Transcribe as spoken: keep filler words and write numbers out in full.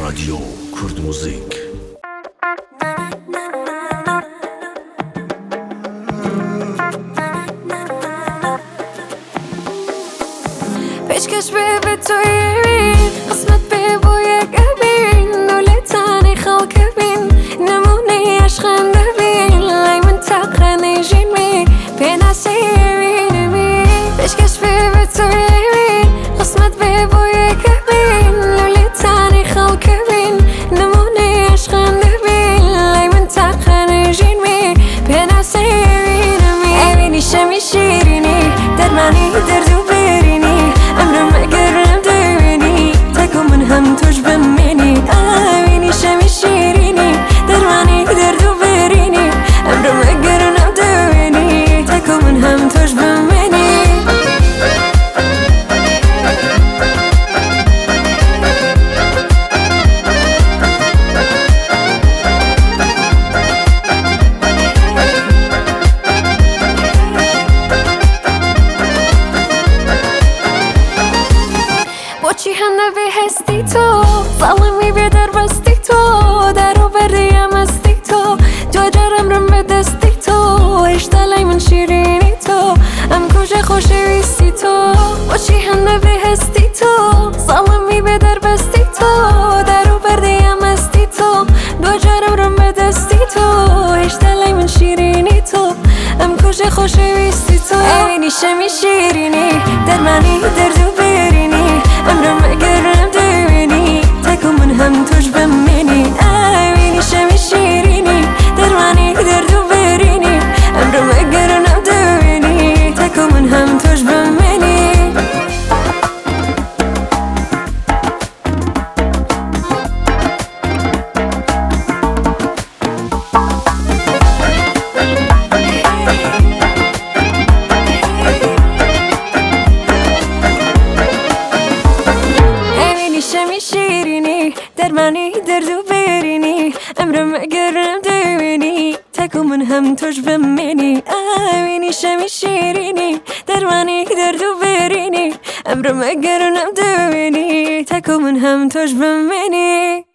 رادیو کرد موزیک. پیشکش به توی قسمت به بوی قبین نولتانی خلق بین نمونه عشقم ببین لای من تقرنی جیمی پینا سیرین می پیشکش به توی قسمت به بوی قبین نولتانی خلق بین نمونه عشقم ببین لای من تقرنی جیمی پینا سیرین می بینی شمی شیرینی در منی دردو برینی امرم اگرم دوینی تکو من هم توش بمینی آوینی شمی شیرینی در منی دردو برینی امرم اگرم دوینی تکو من هم توش بمینی چی هم نبهستی تو ظالمی به در بستی تو درو بردیم استی تو تو جرم رم به دستی تو اشتالای من شیرینی تو ام کجا خوشویستی تو با چی هم نبهستی تو ظالمی به در بستی تو درو بردیم استی تو دو جرم رم به دستی تو اشتالای من شیرینی تو ام کجا خوشویستی تو اینی شمی شیرینی در منی دردو برینی امرم اگرم دوینی تکو من هم توش بمینی آوینی شمی شیرینی در منی دردو برینی امرم اگرم دوینی تکو من هم توش بمینی شمی شیرینی در منی دردو برینی امرم اگرم دوینی تکو من هم توش بمینی آوینی شمی شیرینی در منی دردو برینی امرم اگرم دوینی تکو من هم توش بمینی